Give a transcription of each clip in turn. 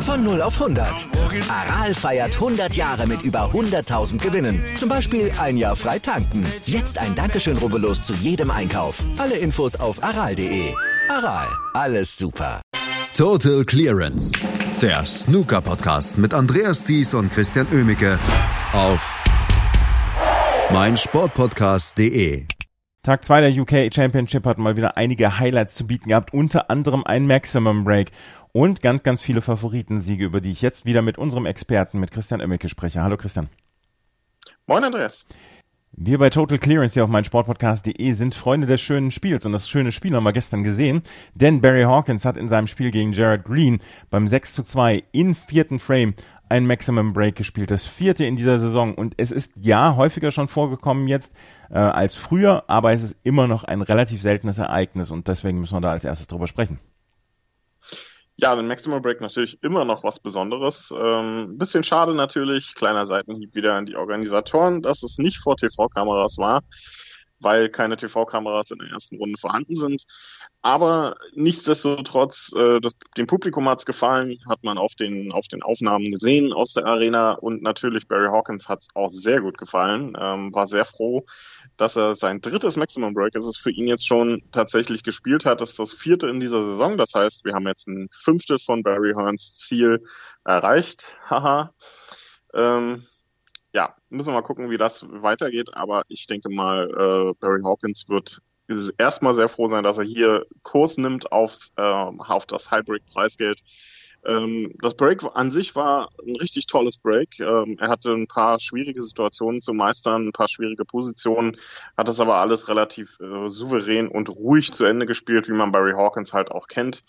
Von 0 auf 100. Aral feiert 100 Jahre mit über 100.000 Gewinnen. Zum Beispiel ein Jahr frei tanken. Jetzt ein Dankeschön, rubbellos zu jedem Einkauf. Alle Infos auf aral.de. Aral, alles super. Total Clearance. Der Snooker-Podcast mit Andreas Thies und Christian Oemicke auf meinsportpodcast.de. Tag 2 der UK Championship hat mal wieder einige Highlights zu bieten gehabt, unter anderem ein Maximum Break und ganz, ganz viele Favoritensiege, über die ich jetzt wieder mit unserem Experten, mit Christian Oemicke spreche. Hallo Christian. Moin Andreas. Wir bei Total Clearance hier auf meinsportpodcast.de sind Freunde des schönen Spiels und das schöne Spiel haben wir gestern gesehen, denn Barry Hawkins hat in seinem Spiel gegen Gerald Green beim 6:2 im 4. Frame ein Maximum Break gespielt, das 4. in dieser Saison, und es ist ja häufiger schon vorgekommen jetzt als früher, aber es ist immer noch ein relativ seltenes Ereignis und deswegen müssen wir da als erstes drüber sprechen. Ja, ein Maximum Break natürlich immer noch was Besonderes. Bisschen schade natürlich, kleiner Seitenhieb wieder an die Organisatoren, dass es nicht vor TV-Kameras war, weil keine TV-Kameras in der ersten Runde vorhanden sind. Aber nichtsdestotrotz, dem Publikum hat's gefallen, hat man auf den Aufnahmen gesehen aus der Arena, und natürlich Barry Hawkins hat's auch sehr gut gefallen, war sehr froh, dass er sein 3. Maximum Break, das es für ihn jetzt schon tatsächlich gespielt hat. Das ist das 4. in dieser Saison. Das heißt, wir haben jetzt ein 5. von Barry Hearns Ziel erreicht. Haha. Ja, müssen wir mal gucken, wie das weitergeht. Aber ich denke mal, Barry Hawkins wird erstmal sehr froh sein, dass er hier Kurs nimmt auf das High-Break-Preisgeld. Das Break an sich war ein richtig tolles Break. Er hatte ein paar schwierige Situationen zu meistern, ein paar schwierige Positionen, hat das aber alles relativ souverän und ruhig zu Ende gespielt, wie man Barry Hawkins halt auch kennt.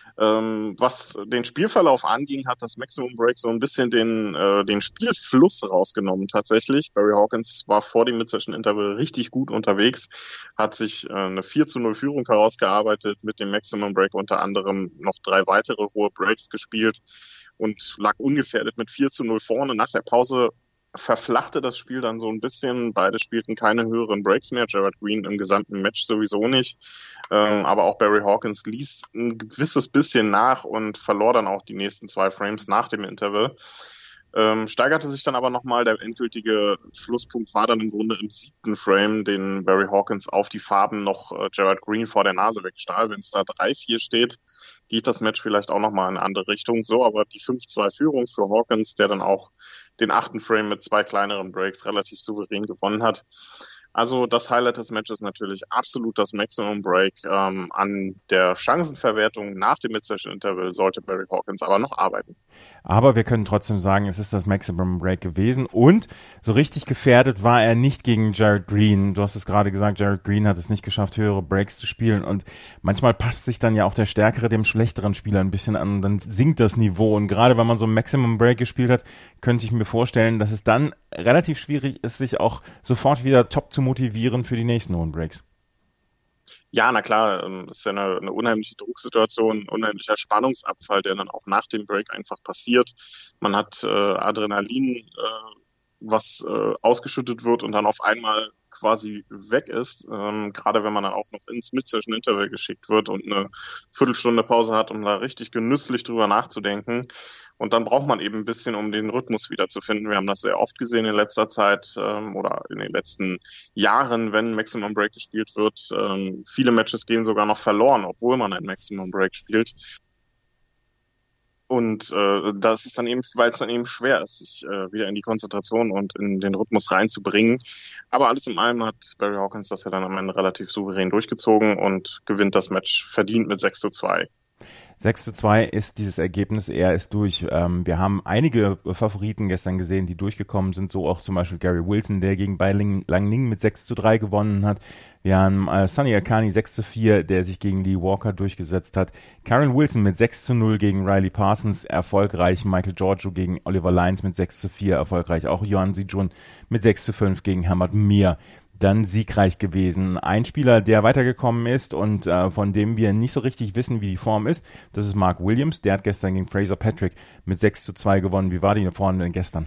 Was den Spielverlauf anging, hat das Maximum Break so ein bisschen den Spielfluss rausgenommen tatsächlich. Barry Hawkins war vor dem Mid-Session Interval richtig gut unterwegs, hat sich eine 4:0 Führung herausgearbeitet, mit dem Maximum Break unter anderem noch 3 weitere hohe Breaks gespielt und lag ungefährdet mit 4:0 vorne. Nach der Pause verflachte das Spiel dann so ein bisschen. Beide spielten keine höheren Breaks mehr. Gerald Green im gesamten Match sowieso nicht. Aber auch Barry Hawkins ließ ein gewisses bisschen nach und verlor dann auch die nächsten 2 Frames nach dem Interval. Steigerte sich dann aber nochmal. Der endgültige Schlusspunkt war dann im Grunde im 7. Frame, den Barry Hawkins auf die Farben noch Gerald Green vor der Nase wegstahl. Wenn es da 3-4 steht, geht das Match vielleicht auch nochmal in eine andere Richtung. So, aber die 5:2 Führung für Hawkins, der dann auch den 8. Frame mit 2 kleineren Breaks relativ souverän gewonnen hat. Also das Highlight des Matches natürlich absolut das Maximum Break. An der Chancenverwertung nach dem Mid-Session-Interval sollte Barry Hawkins aber noch arbeiten. Aber wir können trotzdem sagen, es ist das Maximum Break gewesen, und so richtig gefährdet war er nicht gegen Gerald Green. Du hast es gerade gesagt, Gerald Green hat es nicht geschafft, höhere Breaks zu spielen, und manchmal passt sich dann ja auch der Stärkere dem schlechteren Spieler ein bisschen an und dann sinkt das Niveau, und gerade wenn man so ein Maximum Break gespielt hat, könnte ich mir vorstellen, dass es dann relativ schwierig ist, sich auch sofort wieder top zu motivieren für die nächsten hohen Breaks. Ja, na klar, ist ja eine unheimliche Drucksituation, ein unheimlicher Spannungsabfall, der dann auch nach dem Break einfach passiert. Man hat Adrenalin, was ausgeschüttet wird und dann auf einmal quasi weg ist, gerade wenn man dann auch noch ins Mid-Session-Interval geschickt wird und eine Viertelstunde Pause hat, um da richtig genüsslich drüber nachzudenken. Und dann braucht man eben ein bisschen, um den Rhythmus wiederzufinden. Wir haben das sehr oft gesehen in letzter Zeit oder in den letzten Jahren, wenn Maximum Break gespielt wird. Viele Matches gehen sogar noch verloren, obwohl man ein Maximum Break spielt. Und das ist dann eben, weil es dann eben schwer ist, sich wieder in die Konzentration und in den Rhythmus reinzubringen. Aber alles in allem hat Barry Hawkins das ja dann am Ende relativ souverän durchgezogen und gewinnt das Match verdient mit 6:2. 6:2 ist dieses Ergebnis, er ist durch. Wir haben einige Favoriten gestern gesehen, die durchgekommen sind, so auch zum Beispiel Gary Wilson, der gegen Bai Langning mit 6:3 gewonnen hat. Wir haben Sunny Akani 6:4, der sich gegen Lee Walker durchgesetzt hat. Karen Wilson mit 6:0 gegen Riley Parsons, erfolgreich. Michael Giorgio gegen Oliver Lyons mit 6:4, erfolgreich. Auch Johan Sijun mit 6:5 gegen Hamad Mir. Dann siegreich gewesen. Ein Spieler, der weitergekommen ist und von dem wir nicht so richtig wissen, wie die Form ist, das ist Mark Williams. Der hat gestern gegen Fraser Patrick mit 6:2 gewonnen. Wie war die Form denn gestern?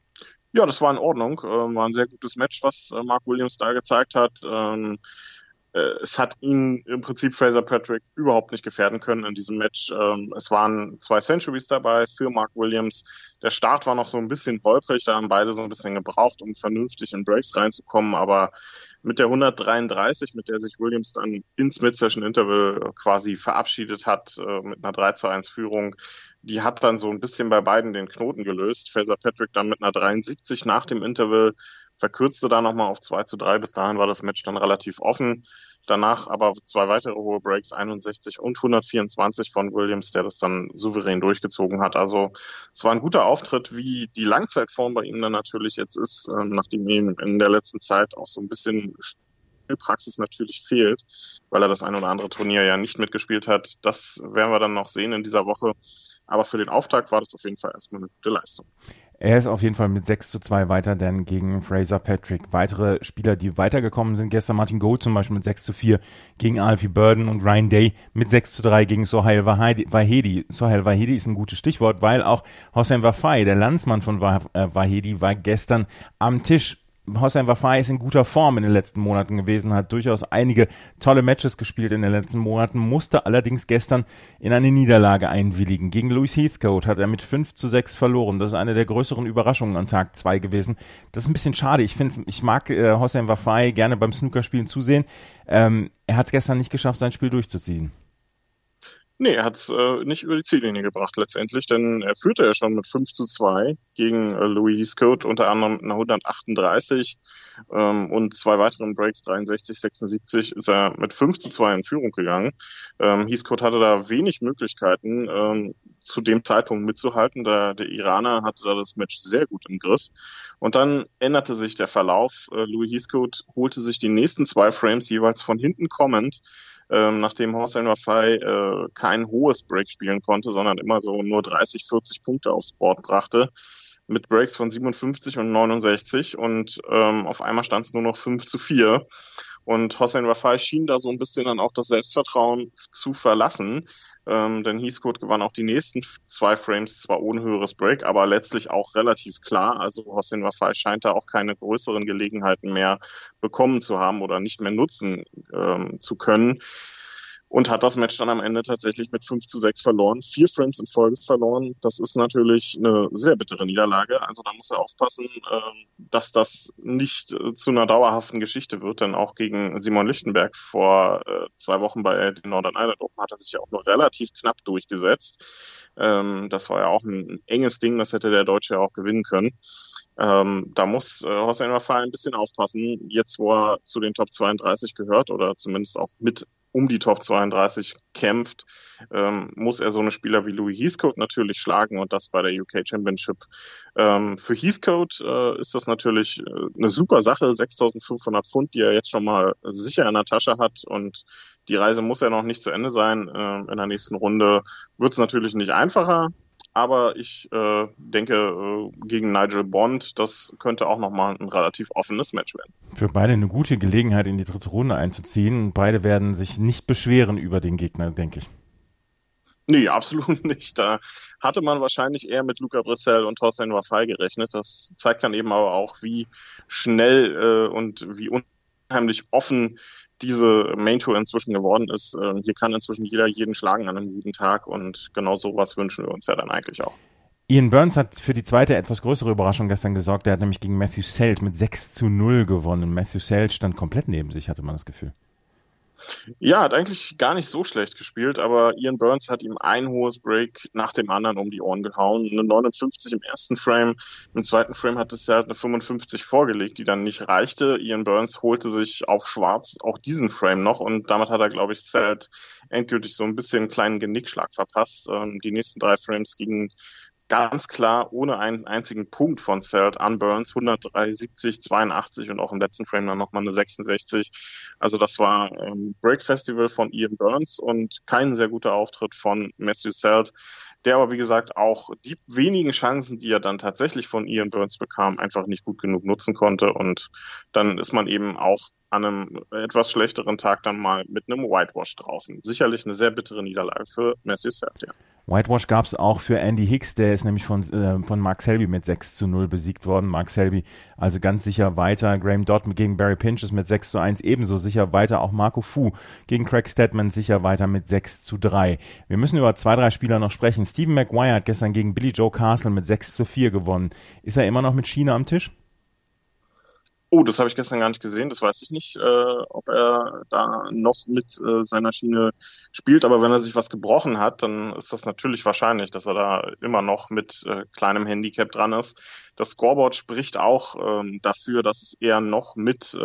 Ja, das war in Ordnung. War ein sehr gutes Match, was Mark Williams da gezeigt hat. es hat ihn im Prinzip Fraser Patrick überhaupt nicht gefährden können in diesem Match. Es waren 2 Centuries dabei für Mark Williams. Der Start war noch so ein bisschen holprig, da haben beide so ein bisschen gebraucht, um vernünftig in Breaks reinzukommen, aber mit der 133, mit der sich Williams dann ins Mid-Session-Interval quasi verabschiedet hat, mit einer 3:1 Führung, die hat dann so ein bisschen bei beiden den Knoten gelöst. Fraser Patrick dann mit einer 73 nach dem Interval, verkürzte da nochmal auf 2:3. Bis dahin war das Match dann relativ offen. Danach aber 2 weitere hohe Breaks, 61 und 124 von Williams, der das dann souverän durchgezogen hat. Also es war ein guter Auftritt, wie die Langzeitform bei ihm dann natürlich jetzt ist, nachdem ihm in der letzten Zeit auch so ein bisschen Spielpraxis natürlich fehlt, weil er das ein oder andere Turnier ja nicht mitgespielt hat. Das werden wir dann noch sehen in dieser Woche. Aber für den Auftakt war das auf jeden Fall erstmal eine gute Leistung. Er ist auf jeden Fall mit 6:2 weiter, denn gegen Fraser Patrick. Weitere Spieler, die weitergekommen sind, gestern Martin Gold zum Beispiel mit 6:4 gegen Alfie Burden und Ryan Day mit 6:3 gegen Sohail Vahedi. Sohail Vahedi ist ein gutes Stichwort, weil auch Hossein Wafai, der Landsmann von Vahedi, war gestern am Tisch. Hossein Wafai ist in guter Form in den letzten Monaten gewesen, hat durchaus einige tolle Matches gespielt in den letzten Monaten, musste allerdings gestern in eine Niederlage einwilligen. Gegen Louis Heathcote hat er mit 5:6 verloren. Das ist eine der größeren Überraschungen an Tag 2 gewesen. Das ist ein bisschen schade. Ich mag Hossein Wafai gerne beim Snookerspielen zusehen. Er hat es gestern nicht geschafft, sein Spiel durchzuziehen. Nee, er hat es nicht über die Ziellinie gebracht letztendlich, denn er führte ja schon mit 5:2 gegen Louis Heathcote, unter anderem mit einer 138 und 2 weiteren Breaks, 63, 76, ist er mit 5:2 in Führung gegangen. Heathcote hatte da wenig Möglichkeiten, zu dem Zeitpunkt mitzuhalten. Der Iraner hatte da das Match sehr gut im Griff. Und dann änderte sich der Verlauf. Louis Heathcote holte sich die nächsten 2 Frames jeweils von hinten kommend, nachdem Hossein Wafai kein hohes Break spielen konnte, sondern immer so nur 30, 40 Punkte aufs Board brachte, mit Breaks von 57 und 69 und auf einmal stand es nur noch 5:4 und Hossein Wafai schien da so ein bisschen dann auch das Selbstvertrauen zu verlassen, denn Heathcote gewann auch die nächsten 2 Frames, zwar ohne höheres Break, aber letztlich auch relativ klar. Also Hossein Wafai scheint da auch keine größeren Gelegenheiten mehr bekommen zu haben oder nicht mehr nutzen zu können. Und hat das Match dann am Ende tatsächlich mit 5:6 verloren. 4 Frames in Folge verloren. Das ist natürlich eine sehr bittere Niederlage. Also da muss er aufpassen, dass das nicht zu einer dauerhaften Geschichte wird. Denn auch gegen Simon Lichtenberg vor 2 Wochen bei den Northern Ireland Open hat er sich ja auch noch relativ knapp durchgesetzt. Das war ja auch ein enges Ding. Das hätte der Deutsche ja auch gewinnen können. Da muss Hossein Wafai ein bisschen aufpassen. Jetzt, wo er zu den Top 32 gehört oder zumindest auch mit um die Top 32 kämpft, muss er so eine Spieler wie Louis Heathcote natürlich schlagen und das bei der UK Championship. Für Heathcote ist das natürlich eine super Sache, 6.500 Pfund, die er jetzt schon mal sicher in der Tasche hat und die Reise muss ja noch nicht zu Ende sein. In der nächsten Runde wird es natürlich nicht einfacher. Aber ich denke, gegen Nigel Bond, das könnte auch nochmal ein relativ offenes Match werden. Für beide eine gute Gelegenheit, in die 3. Runde einzuziehen. Beide werden sich nicht beschweren über den Gegner, denke ich. Nee, absolut nicht. Da hatte man wahrscheinlich eher mit Luca Brissell und Hossein Wafai gerechnet. Das zeigt dann eben aber auch, wie schnell und wie unheimlich offen diese Main Tour inzwischen geworden ist. Hier kann inzwischen jeder jeden schlagen an einem guten Tag und genau sowas wünschen wir uns ja dann eigentlich auch. Ian Burns hat für die zweite etwas größere Überraschung gestern gesorgt. Er hat nämlich gegen Matthew Selt mit 6:0 gewonnen. Matthew Selt stand komplett neben sich, hatte man das Gefühl. Ja, hat eigentlich gar nicht so schlecht gespielt, aber Ian Burns hat ihm ein hohes Break nach dem anderen um die Ohren gehauen. Eine 59 im ersten Frame, im zweiten Frame hat es ja eine 55 vorgelegt, die dann nicht reichte. Ian Burns holte sich auf Schwarz auch diesen Frame noch und damit hat er, glaube ich, Selt endgültig so ein bisschen einen kleinen Genickschlag verpasst. Die nächsten 3 Frames gingen ganz klar ohne einen einzigen Punkt von Selt an Burns, 173, 82 und auch im letzten Frame dann nochmal eine 66. Also das war Break Festival von Ian Burns und kein sehr guter Auftritt von Matthew Selt, der aber, wie gesagt, auch die wenigen Chancen, die er dann tatsächlich von Ian Burns bekam, einfach nicht gut genug nutzen konnte. Und dann ist man eben auch an einem etwas schlechteren Tag dann mal mit einem Whitewash draußen. Sicherlich eine sehr bittere Niederlage für Matthew Sertier. Whitewash gab es auch für Andy Hicks, der ist nämlich von Mark Selby mit 6-0 besiegt worden. Mark Selby also ganz sicher weiter. Graham Dodd gegen Barry Pinches mit 6-1 ebenso sicher weiter. Auch Marco Fu gegen Craig Stedman sicher weiter mit 6-3. Wir müssen über 2-3 Spieler noch sprechen. Stephen Maguire hat gestern gegen Billy Joe Castle mit 6-4 gewonnen. Ist er immer noch mit Schiene am Tisch? Oh, das habe ich gestern gar nicht gesehen. Das weiß ich nicht, ob er da noch mit seiner Schiene spielt. Aber wenn er sich was gebrochen hat, dann ist das natürlich wahrscheinlich, dass er da immer noch mit kleinem Handicap dran ist. Das Scoreboard spricht auch dafür, dass es eher noch mit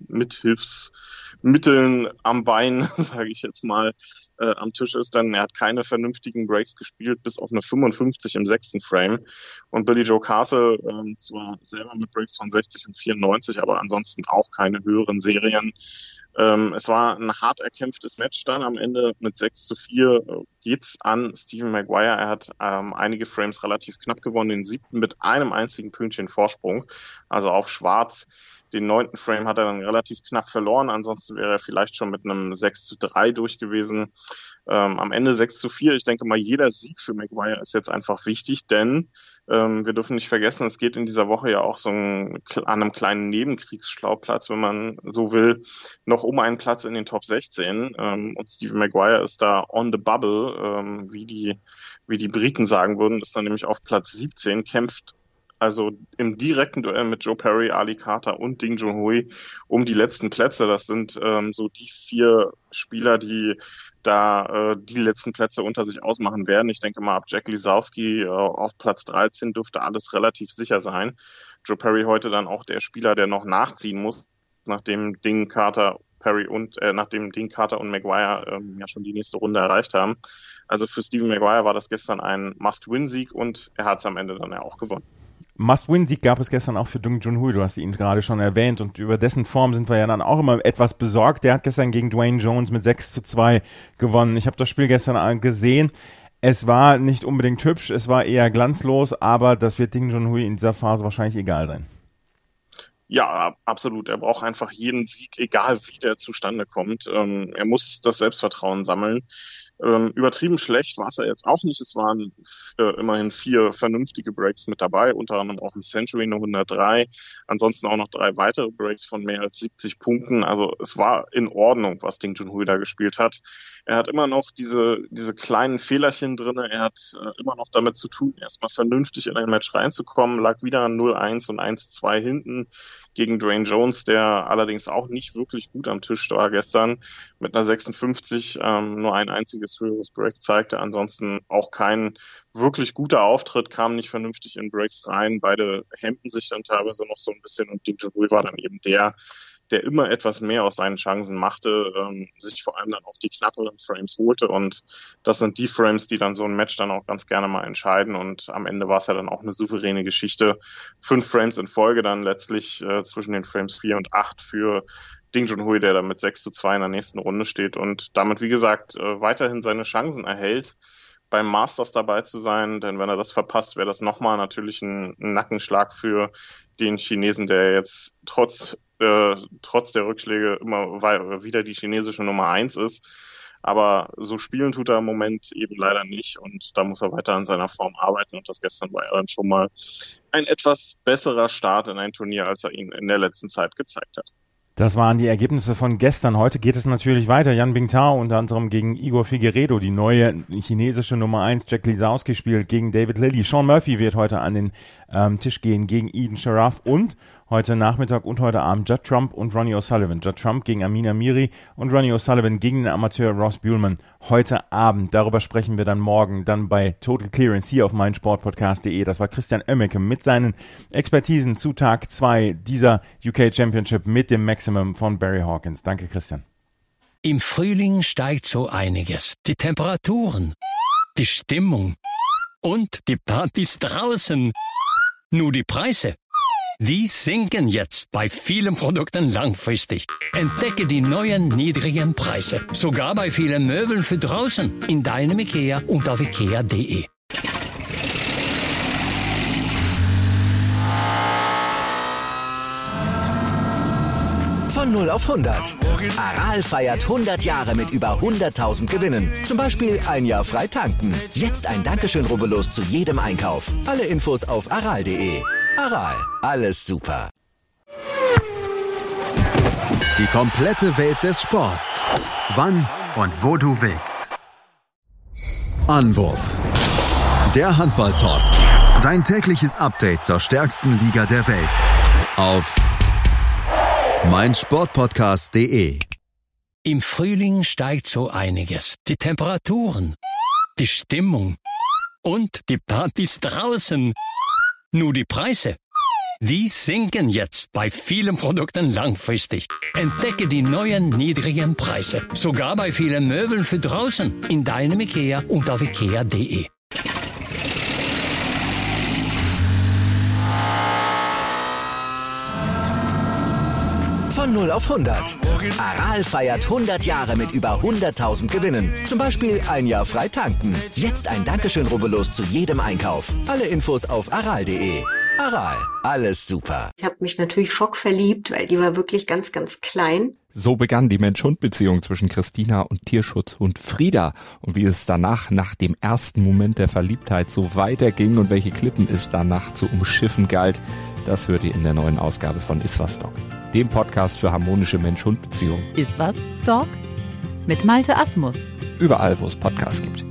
Hilfsmitteln am Bein, sage ich jetzt mal, am Tisch ist, denn er hat keine vernünftigen Breaks gespielt, bis auf eine 55 im 6. Frame. Und Billy Joe Castle zwar selber mit Breaks von 60 und 94, aber ansonsten auch keine höheren Serien. Es war ein hart erkämpftes Match dann am Ende mit 6-4 geht's an Stephen Maguire. Er hat einige Frames relativ knapp gewonnen, den 7. mit einem einzigen Pünktchen Vorsprung, also auf Schwarz. Den 9. Frame hat er dann relativ knapp verloren, ansonsten wäre er vielleicht schon mit einem 6-3 durch gewesen. Am Ende 6-4. Ich denke mal, jeder Sieg für Maguire ist jetzt einfach wichtig, denn wir dürfen nicht vergessen, es geht in dieser Woche ja auch so an einem kleinen Nebenkriegsschauplatz, wenn man so will, noch um einen Platz in den Top 16. Und Stephen Maguire ist da on the bubble, wie die Briten sagen würden, ist dann nämlich auf Platz 17, kämpft also im direkten Duell mit Joe Perry, Ali Carter und Ding Junhui um die letzten Plätze. Das sind so die 4 Spieler, die da die letzten Plätze unter sich ausmachen werden. Ich denke mal, ab Jack Lisowski auf Platz 13 dürfte alles relativ sicher sein. Joe Perry heute dann auch der Spieler, der noch nachziehen muss, nachdem Ding Carter und Maguire ja schon die nächste Runde erreicht haben. Also für Stephen Maguire war das gestern ein Must-Win-Sieg und er hat es am Ende dann ja auch gewonnen. Must-Win-Sieg gab es gestern auch für Ding Junhui, du hast ihn gerade schon erwähnt und über dessen Form sind wir ja dann auch immer etwas besorgt. Der hat gestern gegen Dwayne Jones mit 6-2 gewonnen. Ich habe das Spiel gestern gesehen. Es war nicht unbedingt hübsch, es war eher glanzlos, aber das wird Ding Junhui in dieser Phase wahrscheinlich egal sein. Ja, absolut. Er braucht einfach jeden Sieg, egal wie der zustande kommt. Er muss das Selbstvertrauen sammeln. Übertrieben schlecht war es ja jetzt auch nicht. Es waren immerhin 4 vernünftige Breaks mit dabei, unter anderem auch ein Century, eine 103, ansonsten auch noch 3 weitere Breaks von mehr als 70 Punkten. Also es war in Ordnung, was Ding Junhui da gespielt hat. Er hat immer noch diese kleinen Fehlerchen drin. Er hat immer noch damit zu tun, erstmal vernünftig in ein Match reinzukommen, lag wieder 0-1 und 1-2 hinten gegen Dwayne Jones, der allerdings auch nicht wirklich gut am Tisch war gestern, mit einer 56 nur ein einziges höheres Break zeigte. Ansonsten auch kein wirklich guter Auftritt, kam nicht vernünftig in Breaks rein. Beide hemmten sich dann teilweise noch so ein bisschen und Ding Junhui war dann eben der immer etwas mehr aus seinen Chancen machte, sich vor allem dann auch die knapperen Frames holte und das sind die Frames, die dann so ein Match dann auch ganz gerne mal entscheiden und am Ende war es ja dann auch eine souveräne Geschichte. 5 Frames in Folge dann letztlich zwischen den Frames 4 und 8 für Ding Junhui, der dann mit 6-2 in der nächsten Runde steht und damit, wie gesagt, weiterhin seine Chancen erhält, beim Masters dabei zu sein, denn wenn er das verpasst, wäre das nochmal natürlich ein Nackenschlag für den Chinesen, der jetzt trotz der Rückschläge immer wieder die chinesische Nummer 1 ist. Aber so spielen tut er im Moment eben leider nicht und da muss er weiter an seiner Form arbeiten und das gestern war ja dann schon mal ein etwas besserer Start in ein Turnier, als er ihn in der letzten Zeit gezeigt hat. Das waren die Ergebnisse von gestern. Heute geht es natürlich weiter. Yan Bingtao unter anderem gegen Igor Figueiredo, die neue chinesische Nummer 1. Jack Lisowski spielt gegen David Lilley. Sean Murphy wird heute an den Tisch gehen gegen Eden Sharaf und heute Nachmittag und heute Abend Judd Trump und Ronnie O'Sullivan. Judd Trump gegen Amin Amiri und Ronnie O'Sullivan gegen den Amateur Ross Buhlman. Heute Abend. Darüber sprechen wir dann morgen dann bei Total Clearance hier auf meinsportpodcast.de. Das war Christian Oemmeke mit seinen Expertisen zu Tag 2 dieser UK Championship mit dem Maximum von Barry Hawkins. Danke, Christian. Im Frühling steigt so einiges. Die Temperaturen, die Stimmung und die Partys draußen. Nur die Preise, die sinken jetzt bei vielen Produkten langfristig. Entdecke die neuen niedrigen Preise, sogar bei vielen Möbeln für draußen, in deinem IKEA und auf IKEA.de. 0 auf 100. Aral feiert 100 Jahre mit über 100.000 Gewinnen. Zum Beispiel ein Jahr frei tanken. Jetzt ein Dankeschön, rubbellos zu jedem Einkauf. Alle Infos auf aral.de. Aral, alles super. Die komplette Welt des Sports. Wann und wo du willst. Anwurf. Der Handball-Talk. Dein tägliches Update zur stärksten Liga der Welt. Auf meinsportpodcast.de. Im Frühling steigt so einiges. Die Temperaturen, die Stimmung und die Partys draußen. Nur die Preise, die sinken jetzt bei vielen Produkten langfristig. Entdecke die neuen niedrigen Preise. Sogar bei vielen Möbeln für draußen. In deinem IKEA und auf ikea.de. Von 0 auf 100. Aral feiert 100 Jahre mit über 100.000 Gewinnen. Zum Beispiel ein Jahr frei tanken. Jetzt ein Dankeschön, rubbellos zu jedem Einkauf. Alle Infos auf aral.de. Aral, alles super. Ich habe mich natürlich schockverliebt, weil die war wirklich ganz, ganz klein. So begann die Mensch-Hund-Beziehung zwischen Christina und Tierschutzhund Frieda. Und wie es danach, nach dem ersten Moment der Verliebtheit, so weiterging und welche Klippen es danach zu umschiffen galt, das hört ihr in der neuen Ausgabe von Iswas Dog, dem Podcast für harmonische Mensch-Hund-Beziehungen. Iswas Dog? Mit Malte Asmus. Überall, wo es Podcasts gibt.